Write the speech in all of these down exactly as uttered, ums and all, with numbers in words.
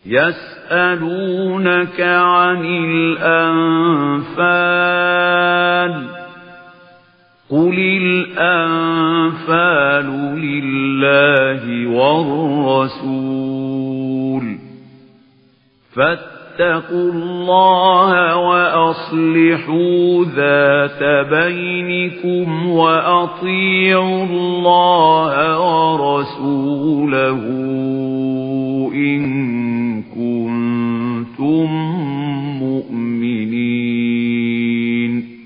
يسألونك عن الأنفال قل الأنفال لله والرسول فاتقوا الله وأصلحوا ذات بينكم وأطيعوا الله ورسوله إن كنتم مؤمنين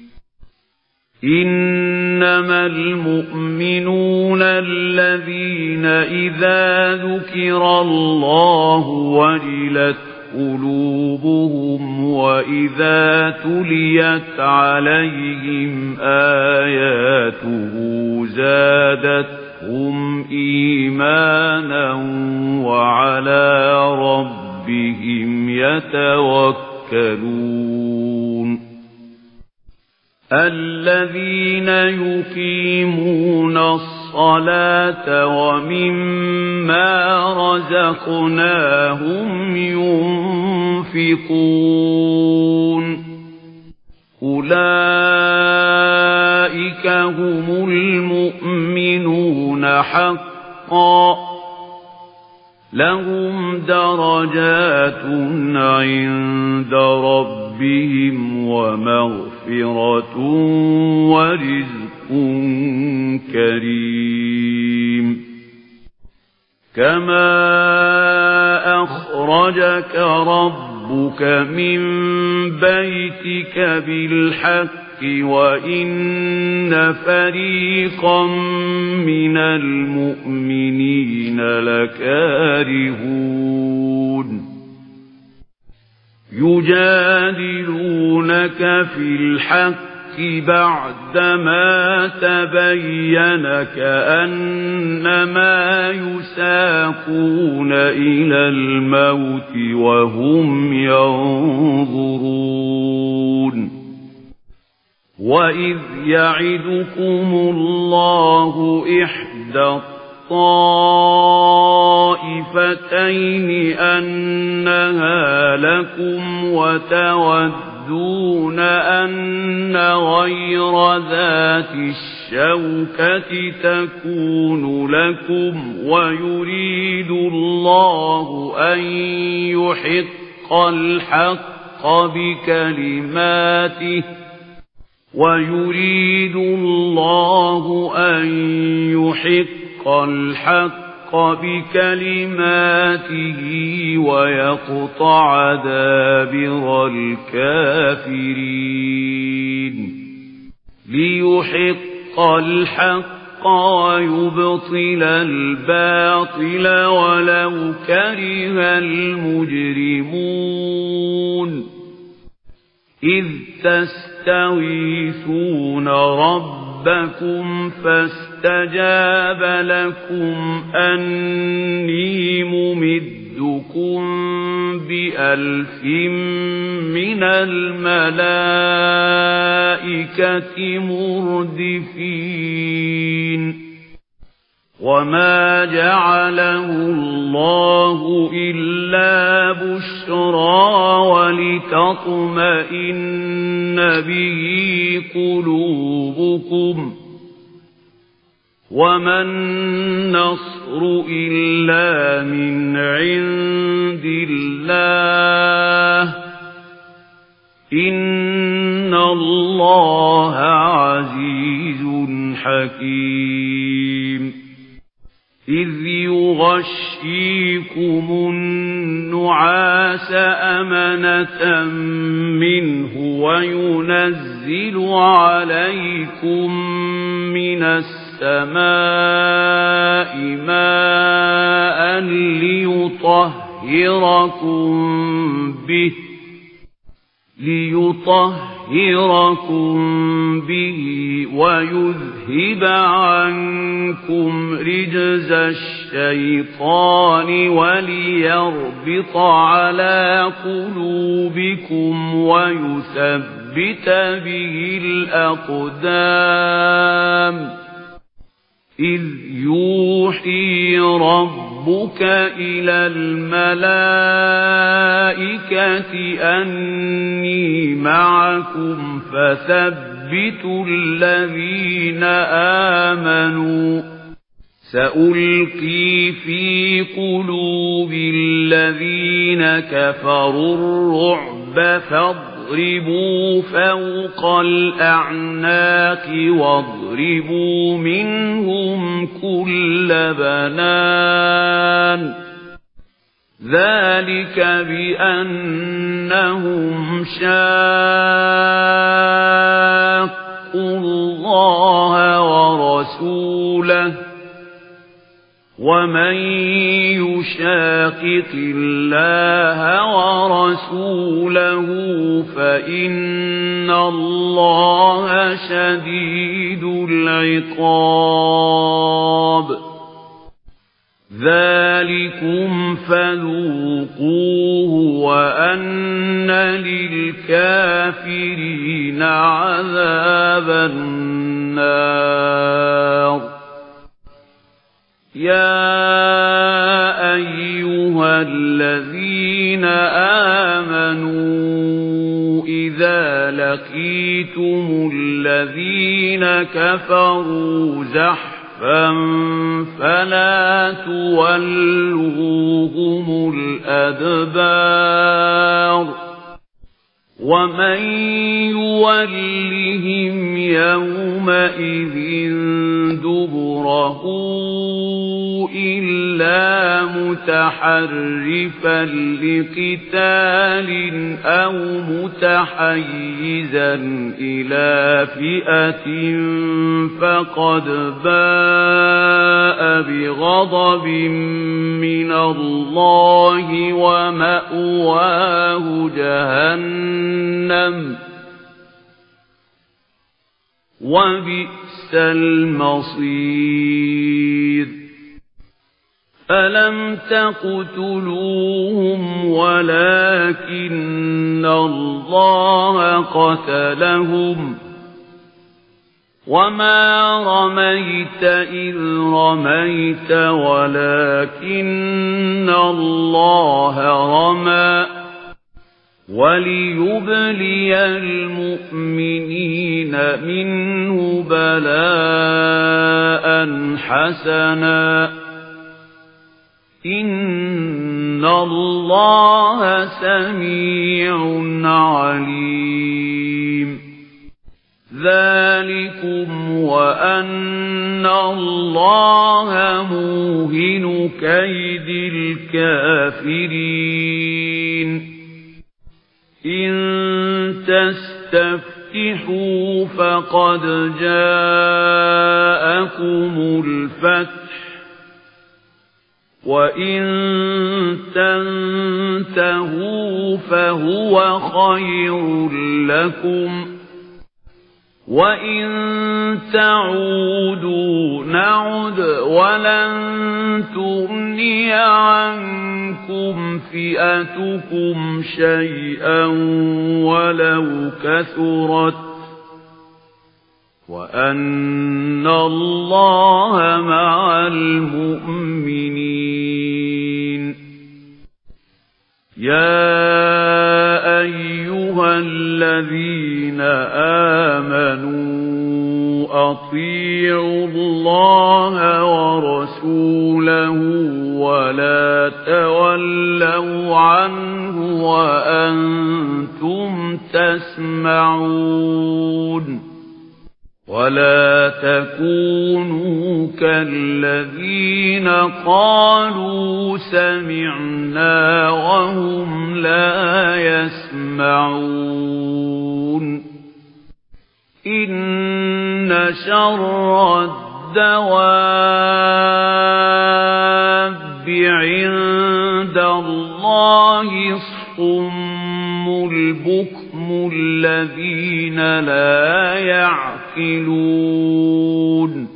إنما المؤمنون الذين إذا ذكر الله وجلت قلوبهم وإذا تليت عليهم آياته زادتهم إيمانا وعلى ربهم يتوكلون الذين يقيمون الصلاة ومما رزقناهم ينفقون أولئك هم المؤمنون حقا لهم درجات عند ربهم ومغفرة ورزق كريم كما أخرجك ربك من بيتك بالحق وإن فريقا من المؤمنين لكارهون يجادلونك في الحق بعدما تبين كأنما يساقون إلى الموت وهم ينظرون وإذ يعدكم الله إحدى الطائفتين أنها لكم وتودون أن غير ذات الشوكة تكون لكم ويريد الله أن يحق الحق بكلماته ويريد الله أن يحق الحق بكلماته ويقطع دابر الكافرين ليحق الحق ويبطل الباطل ولو كره المجرمون إذ تستغيثون ربكم فاستجاب لكم أني ممدكم بألف من الملائكة مردفين وما جعله الله إلا بشرى ولتطمئن به قلوبكم وما النصر إلا من عند الله إن الله عزيز حكيم إذ يغشيكم النعاس أمنة منه وينزل عليكم من السماء ماء ليطهركم به ليطهركم به ويذهب عنكم رجز الشيطان وليربط على قلوبكم ويثبت به الأقدام إذ يوحي ربك إلى الملائكة أني معكم فثبتوا الذين آمنوا سألقي في قلوب الذين كفروا الرعب فاضربوا فوق الأعناق واضربوا منهم كل بنان ذلك بأنهم شاقوا الله ورسوله ومن يشاقق الله ورسوله فإن الله شديد العقاب ذلكم فذوقوه وأن للكافرين عذاب النار يا أيها الذين آمنوا إذا لقيتم الذين كفروا زحفا فلا تولوهم الأدبار ومن يولهم يومئذ دبره إلا متحرفا لقتال أو متحيزا إلى فئة فقد باء بغضب من الله ومأواه جهنم وبئس المصير ألم تقتلوهم ولكن الله قتلهم وما رميت إذ رميت ولكن الله رمى وليبلي المؤمنين منه بلاء حسنا إن الله سميع عليم ذلكم وأن الله موهن كيد الكافرين إن تستفتحوا فقد جاءكم الفتح وإن تنتهوا فهو خير لكم وإن تعودوا نعد ولن تغني عنكم فئتكم شيئا ولو كثرت وأن الله مع المؤمنين يا أيها الذين آمنوا أطيعوا الله ورسوله ولا تولوا عنه وأنتم تسمعون ولا تكونوا كالذين قالوا سمعنا وهم لا يسمعون إن شر الدواب عند الله الصم البكم الذين لا يعقلون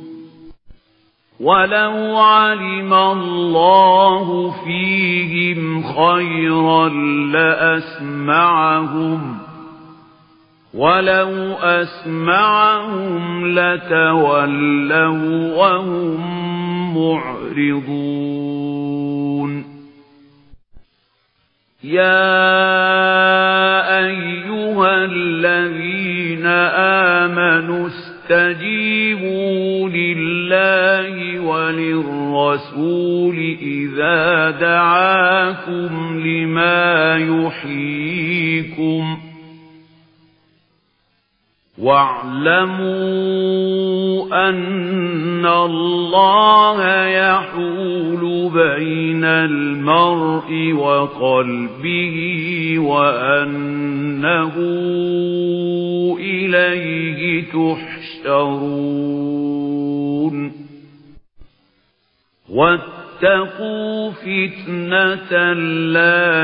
ولو علم الله فيهم خيرا لأسمعهم ولو أسمعهم لتولوا وهم معرضون يا أيها الذين آمنوا استجيبوا لله وللرسول إذا دعاكم لما يحييكم واعلموا أن الله يحول بين المرء وقلبه وأنه إليه تحشرون واتقوا فتنة لا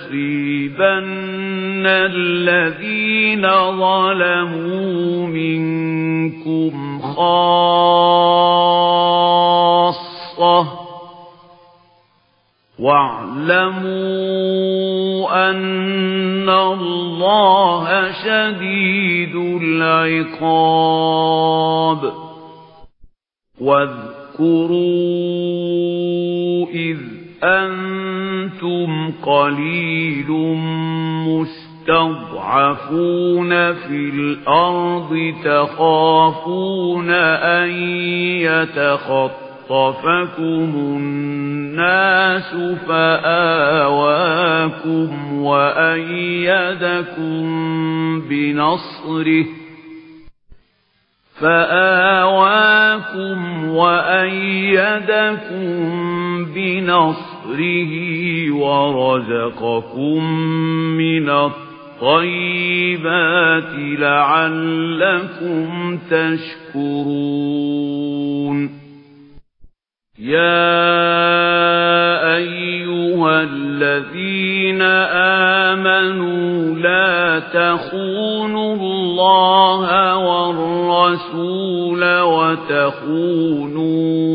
تصيبن الذين ظلموا منكم خاصة واعلموا أن الله شديد العقاب واذكروا إذ أنتم قليل مستضعفون في الأرض تخافون أن يتخطفكم الناس فآواكم وأيدكم بنصره فآواكم وأيدكم بنصره ورزقكم من الطيبات لعلكم تشكرون يا أيها الذين آمنوا لا تخونوا الله والرسول وتخونوا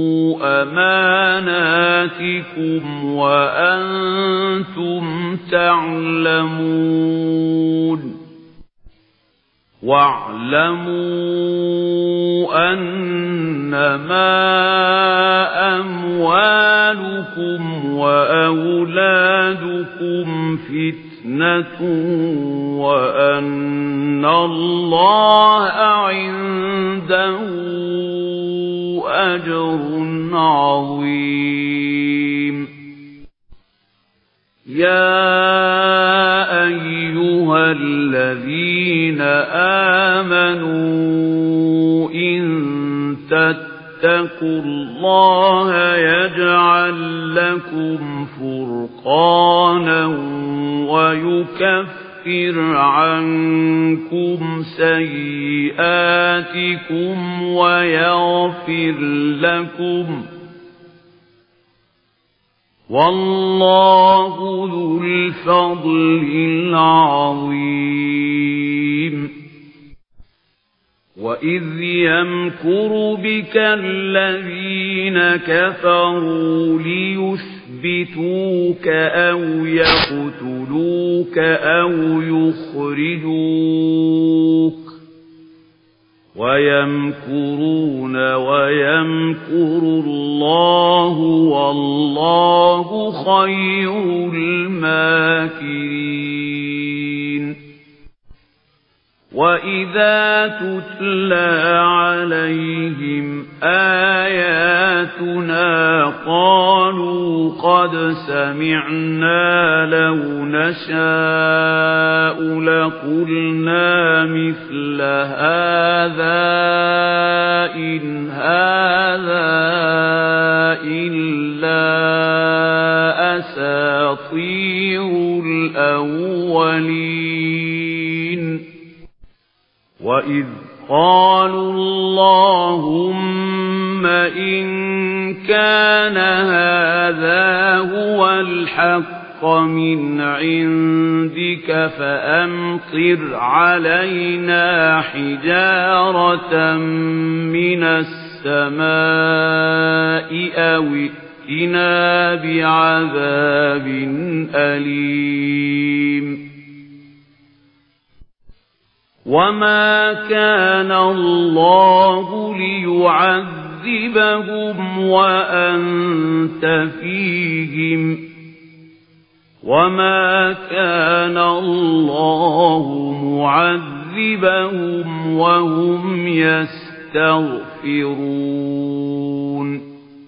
أماناتكم وأنتم تعلمون واعلموا أنما أموالكم وأولادكم فتنة وأن الله عنده أجر عظيم يا أيها الذين آمنوا إن تتقوا الله يجعل لكم فرقانا ويكفر عنكم سيئاتكم ويغفر لكم والله ذو الفضل العظيم وإذ يمكر بك الذين كفروا ليثبتوك أو يقتلوك أو يخرجوك ويمكرون ويمكر الله والله خير الماكرين وإذا تتلى عليهم آياتنا قالوا قد سمعنا لو نشاء لقلنا مثل هذا إن هذا إلا أساطير الأولين وإذ قالوا اللهم إن كان هذا هو الحق من عندك فأمطر علينا حجارة من السماء أو ائتنا بعذاب أليم وما كان الله ليعذبهم وأنت فيهم وما كان الله معذبهم وهم يستغفرون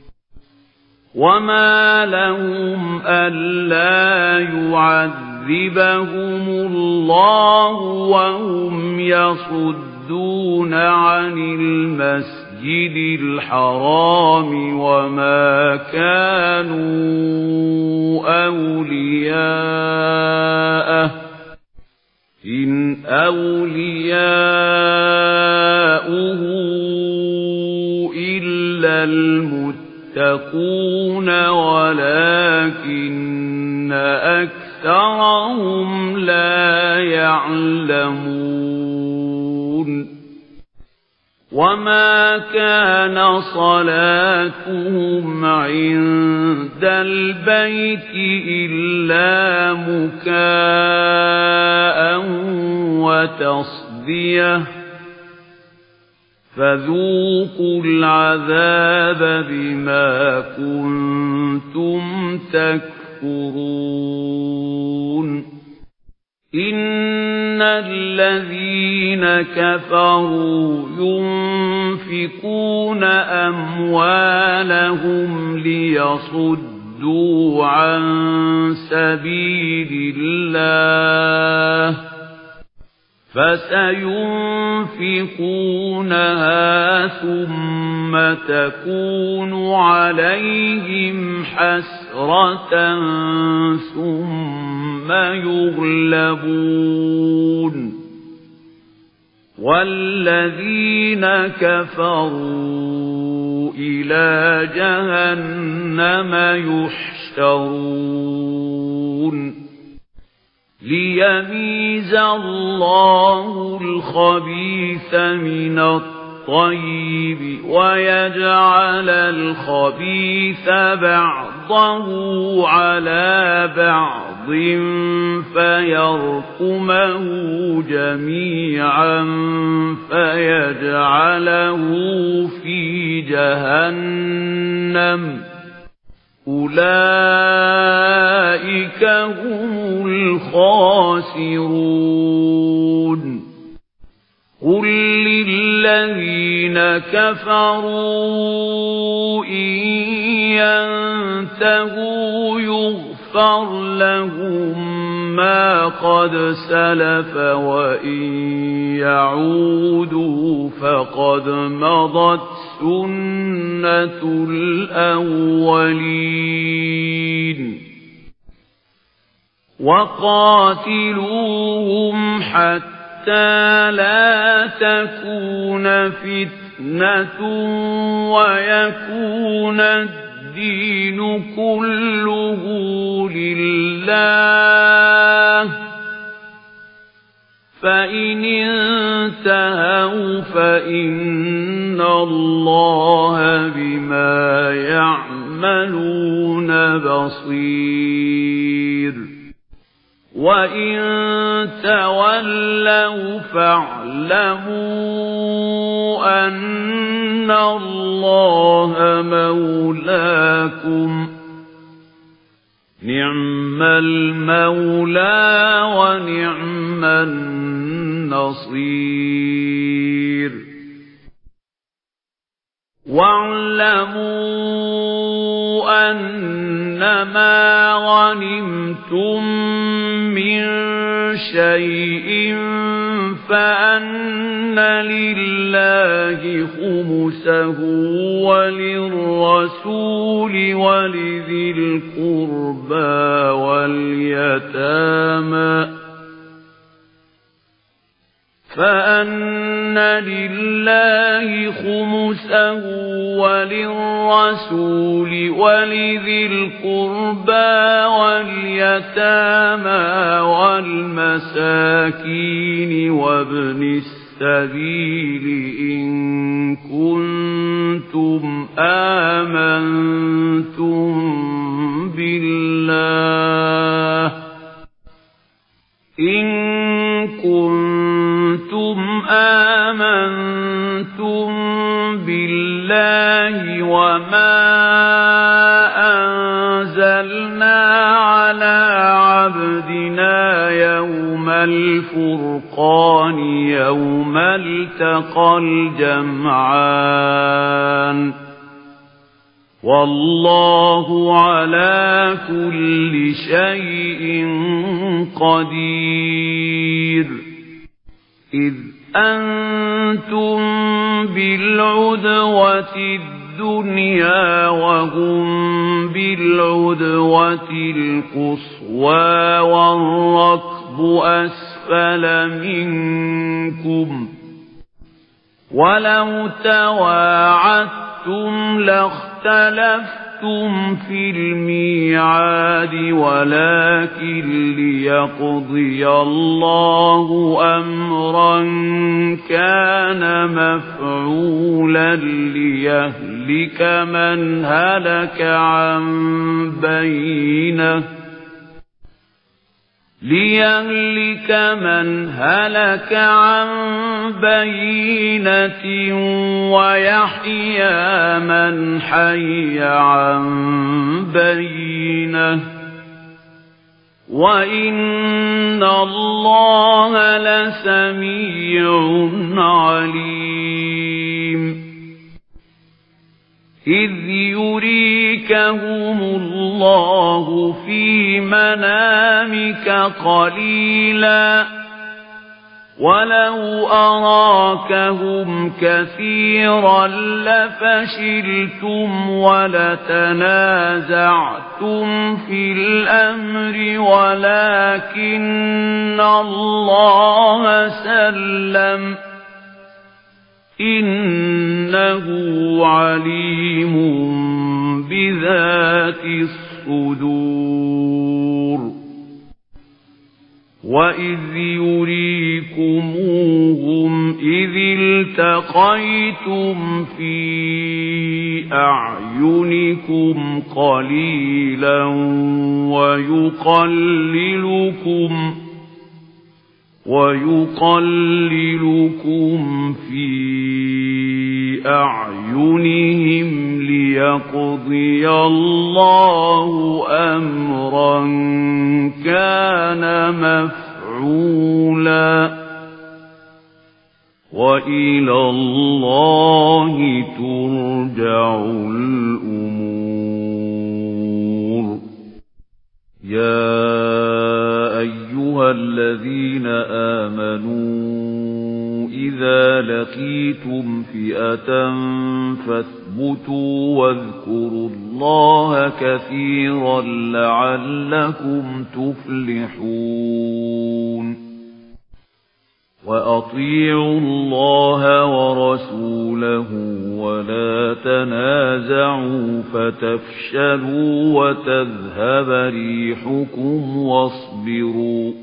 وما لهم ألا يعذبهم الله وهم يصدون عن المسجد الحرام وما كانوا أولياءه إن أولياؤه إلا المتقون ولكن أكثرهم لا يعلمون وما كان صلاتهم عند البيت إلا مكاء وتصدية فذوقوا العذاب بما كنتم تكفرون إن الذين كفروا ينفقون أموالهم ليصدوا عن سبيل الله فسينفقونها ثم تكون عليهم حسرة ثم يغلبون والذين كفروا إلى جهنم يحشرون ليميز الله الخبيث من الطيب ويجعل الخبيث بعضه على بعض فيرقمه جميعا فيجعله في جهنم أولئك هم الخاسرون قل للذين كفروا إن ينتهوا يغفر لهم ما قد سلف وإن يعودوا فقد مضت سنة الأولين وقاتلوهم حتى لا تكون فتنة ويكون الدين كله لله فإن انتهوا فإن الله بما يعملون بصير وإن تولوا فاعلموا أن الله مولاكم نعم المولى ونعم النصير واعلموا أنما غنمتم من شيء فأن لله خمسه وللرسول ولذي القربى واليتامى فأن لله خمسه وللرسول ولذي القربى واليتامى والمساكين وابن السبيل إن كنتم آمنتم بالله إن كنتم آمنتم بالله وما أنزلنا على عبدنا يوم الفرقان يوم التقى الجمعان والله على كل شيء قدير إذ أنتم بالعدوة الدنيا وهم بالعدوة القصوى والركب أسفل منكم ولو تواعدتم لاختلفتم في الميعاد ولكن ليقضي الله أمرا كان مفعولا ليهلك من هلك عن بينه ليهلك من هلك عن بينة ويحيى من حي عن بينة وإن الله لسميع عليم إذ يريكهم الله في منامك قليلا ولو أراكهم كثيرا لفشلتم ولتنازعتم في الأمر ولكن الله سلم إنه عليم بذات الصدور وإذ يريكموهم إذ التقيتم في أعينكم قليلا ويقللكم ويقللكم في أعينهم ليقضي الله أمرا كان مفعولا وإلى الله ترجع الأمور يا أيها الذين آمنوا إذا لقيتم فئة فاثبتوا واذكروا الله كثيرا لعلكم تفلحون وأطيعوا الله ورسوله ولا تنازعوا فتفشلوا وتذهب ريحكم واصبروا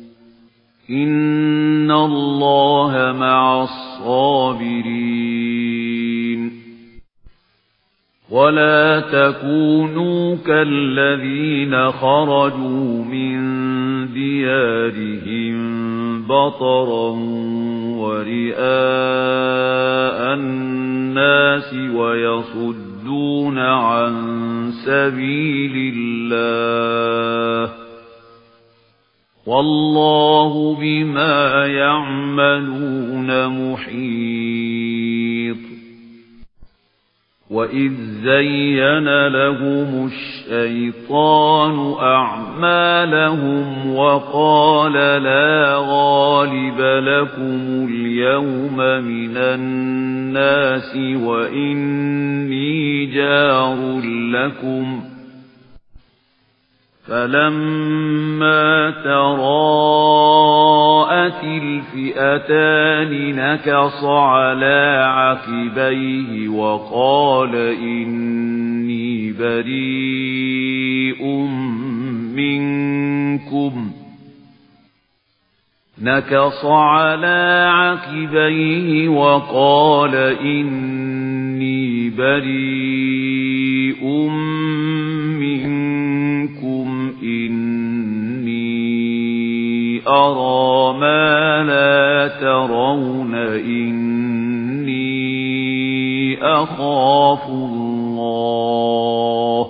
إن الله مع الصابرين ولا تكونوا كالذين خرجوا من ديارهم بطرا ورئاء الناس ويصدون عن سبيل الله والله بما يعملون محيط وإذ زين لهم الشيطان أعمالهم وقال لا غالب لكم اليوم من الناس وإني جار لكم فلما تراءت الفئتان نكص على عقبيه وقال إني بريء منكم نكص على عقبيه وقال إني بريء منكم إني أرى ما لا ترون إني أخاف الله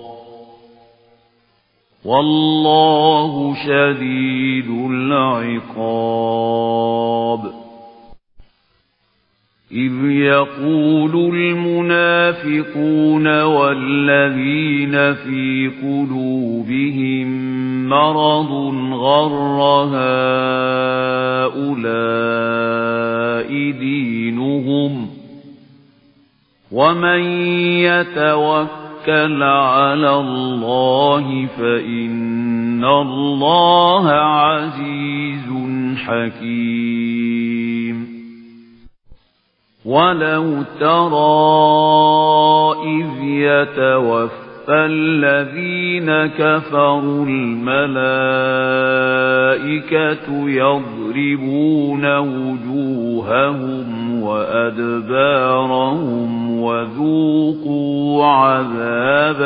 والله شديد العقاب إذ يقول المنافقون والذين في قلوبهم مرض غر هؤلاء دينهم ومن يتوكل على الله فإن الله عزيز حكيم ولو ترى إذ يتوفى فالذين كفروا الملائكة يضربون وجوههم وأدبارهم وذوقوا عذاب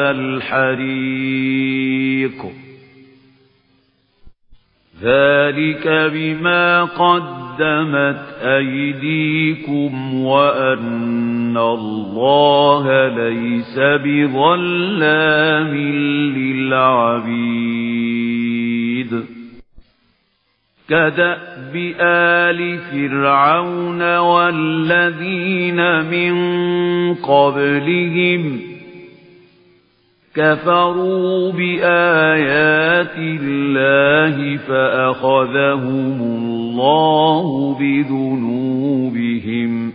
الحريق ذلك بما قدمت أيديكم وأن الله ليس بظلام للعبيد كدأب آل فرعون والذين من قبلهم كفروا بآيات الله فأخذهم الله بذنوبهم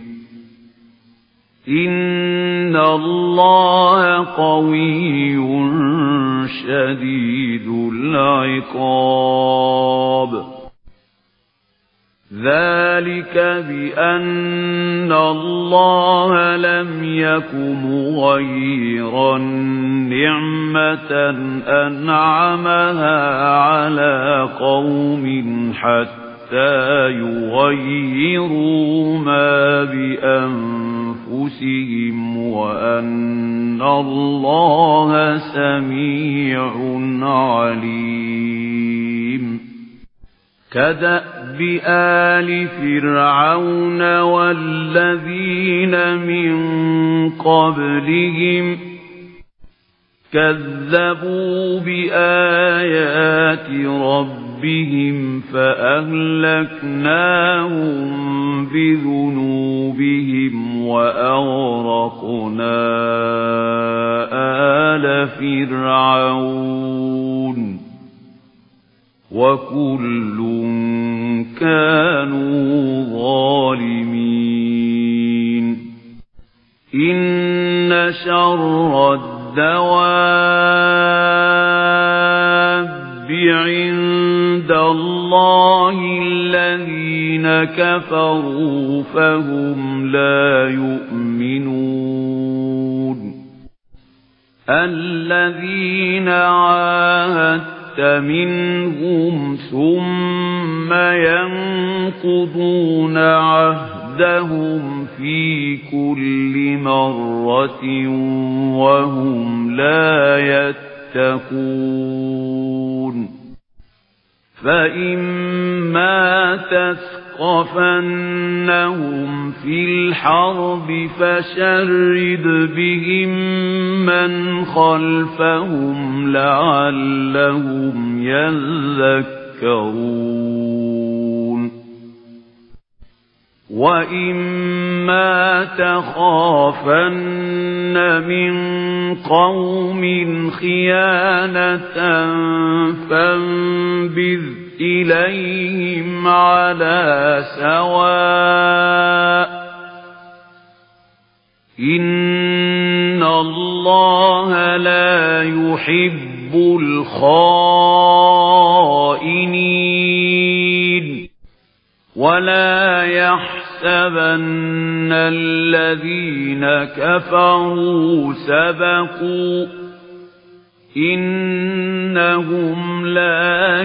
إن الله قوي شديد العقاب ذلك بأن الله لم يك مغيرا نعمة أنعمها على قوم حتى يغيروا ما بأنفسهم وأن الله سميع عليم كدأب آل فرعون والذين من قبلهم كذبوا بآيات ربهم فأهلكناهم بذنوبهم وأغرقنا آل فرعون وكل كانوا ظالمين إن شر الدواب عند الله الذين كفروا فهم لا يؤمنون الذين عاهدوا منهم ثم ينقضون عهدهم في كل مرة وهم لا يتقون فإما تثقفنهم في الحرب فشرد بهم من خلفهم لعلهم يذكرون وإما تخافن من قوم خيانة فانبذ إليهم على سواء إن الله لا يحب الخائنين ولا يحسبن الذين كفروا سبقوا إنهم لا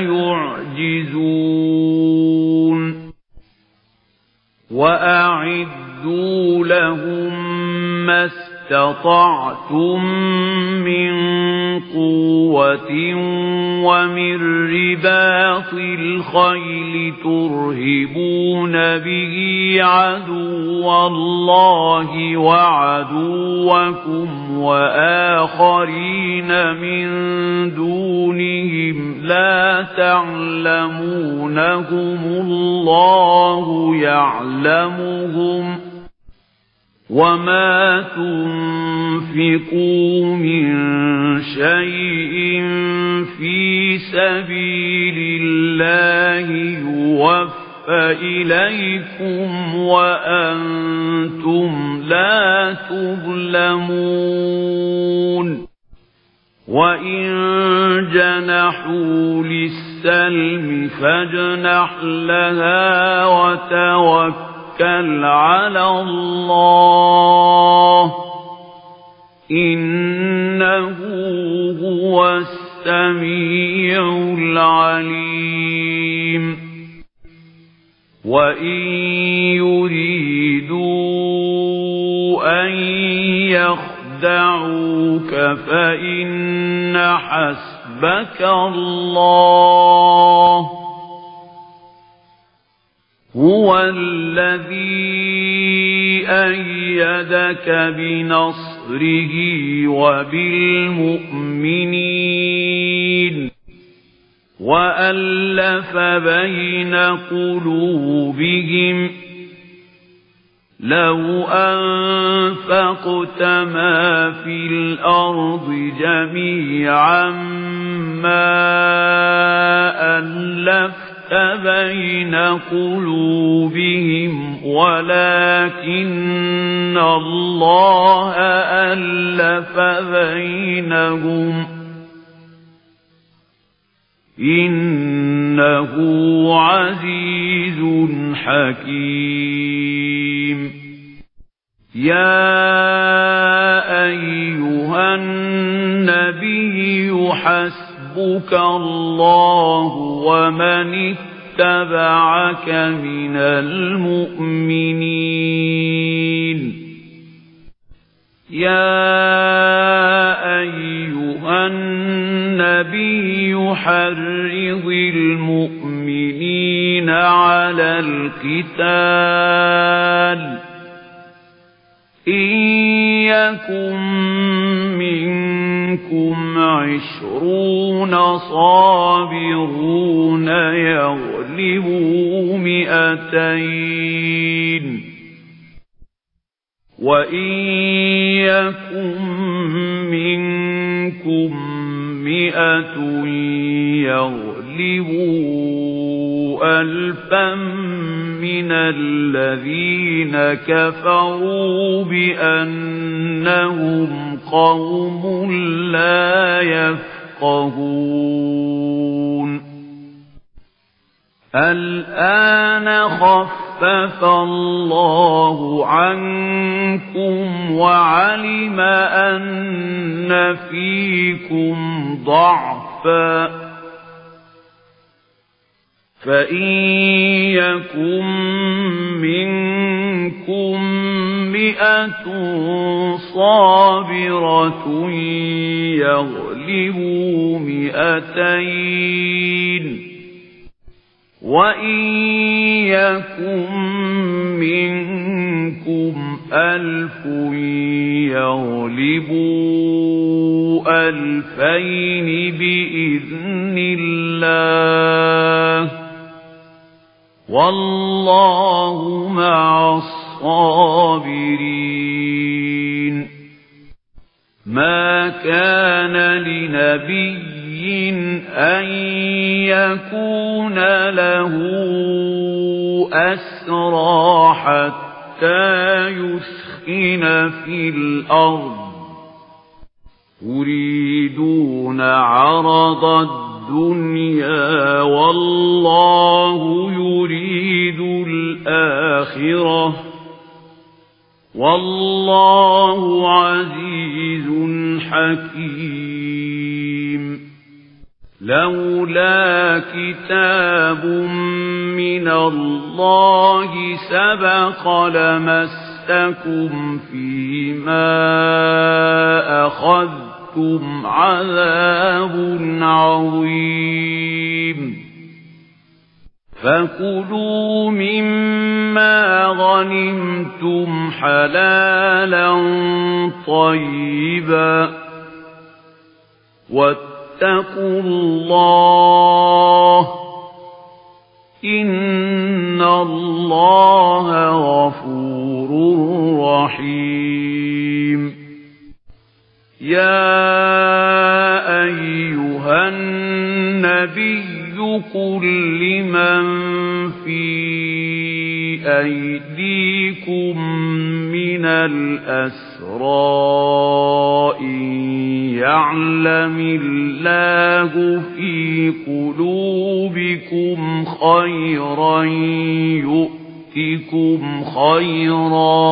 يعجزون وأعدوا لهم ما استطعتم من قوة ومن رباط الخيل ترهبون به عدو الله وعدوكم وآخرين من دونهم لا تعلمونهم الله يعلمهم وما تنفقوا من شيء في سبيل الله يوفى إليكم وأنتم لا تظلمون وإن جنحوا للسلم فاجنح لها وتوكل على الله إنه هو السميع العليم وإن يريدوا أن يخدعوك فإن حسبك الله هو الذي أيدك بنصره وبالمؤمنين وألف بين قلوبهم لو أنفقت ما في الأرض جميعا ما ألفت بين قلوبهم ولكن الله ألف بينهم إنه عزيز حكيم يا أيها النبي حسبك الله ومن اتبعك من المؤمنين يا أيها النبي حرض المؤمنين على القتال إن يكن منكم عشرون صابرون يغلبوا مئتين وإن يكن منكم مئة يغلبوا ألفا من الذين كفروا بأنهم قوم لا يفقهون الآن خفف الله عنكم وعلم أن فيكم ضعفا فإن يكن منكم مئة صابرة يغلبوا مئتين وإن يكن منكم ألف يغلبوا ألفين بإذن الله والله مع الصابرين ما كان لنبي أن يكون له أسرى حتى يسخن في الأرض يريدون عرض الدنيا والله يريد الآخرة والله عزيز حكيم لولا كتاب من الله سبق لمسكم مسكم فيما أخذتم عذاب عظيم فكلوا مما غنمتم حلالا طيبا واتقوا الله إن الله غفور رحيم يا أيها النبي قل لمن في أيديكم من الأسرى إن يعلم الله في قلوبكم خيرا يؤتكم خيرا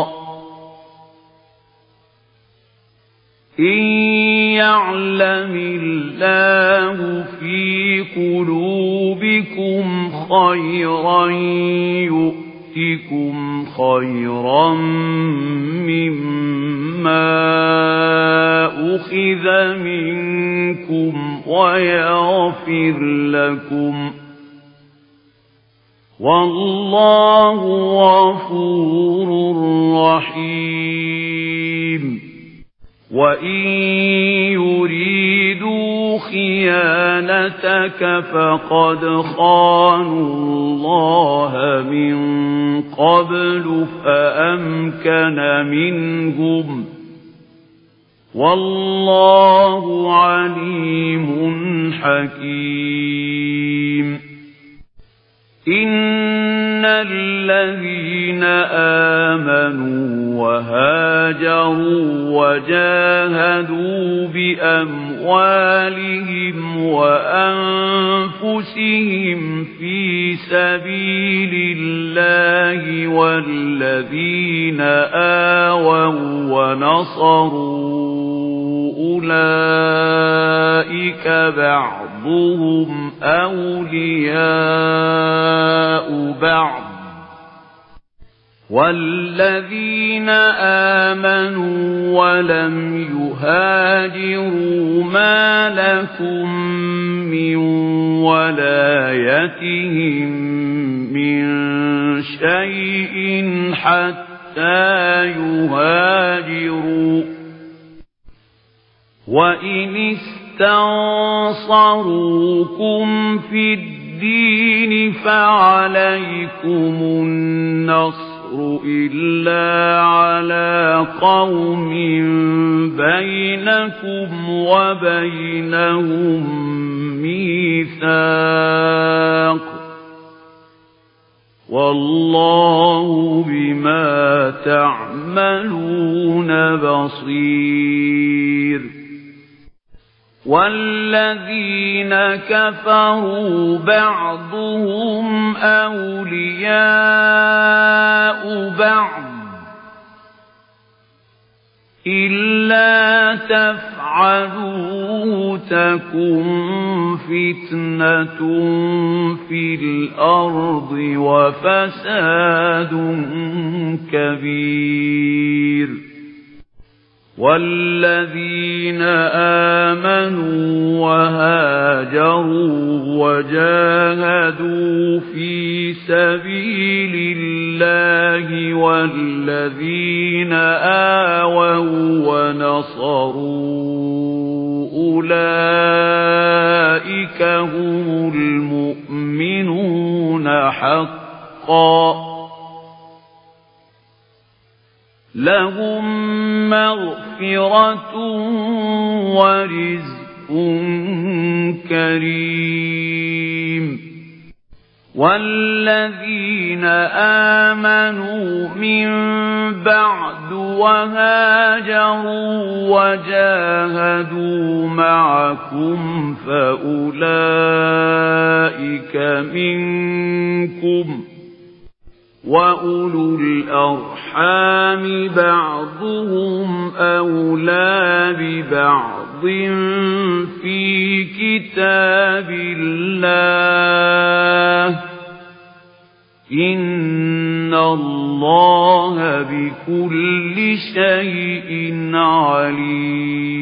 إن يعلم الله في قلوبكم خيرا يؤتكم خيرا مما أخذ منكم ويغفر لكم والله غفور رحيم وإن يريدوا خيانتك فقد خانوا الله من قبل فأمكن منهم والله عليم حكيم إن الذين آمنوا وهاجروا وجاهدوا بأموالهم وأنفسهم في سبيل الله والذين آووا ونصروا أولئك بعضهم أولياء بعض والذين آمنوا ولم يهاجروا ما لكم من ولايتهم من شيء حتى يهاجروا وإن استنصروكم في الدين فعليكم النصر إلا على قوم بينكم وبينهم ميثاق والله بما تعملون بصير والذين كفروا بعضهم أولياء بعض إلا تفعلوه تكن فتنة في الأرض وفساد كبير والذين آمنوا وهاجروا وجاهدوا في سبيل الله والذين آووا ونصروا أولئك هم المؤمنون حقا لهم مغفرة ورزق كريم والذين آمنوا من بعد وهاجروا وجاهدوا معكم فأولئك منكم وأولو الأرحام بعضهم أولى ببعض في كتاب الله إن إِنَّ اللَّهَ بِكُلِّ شَيْءٍ عَلِيمٌ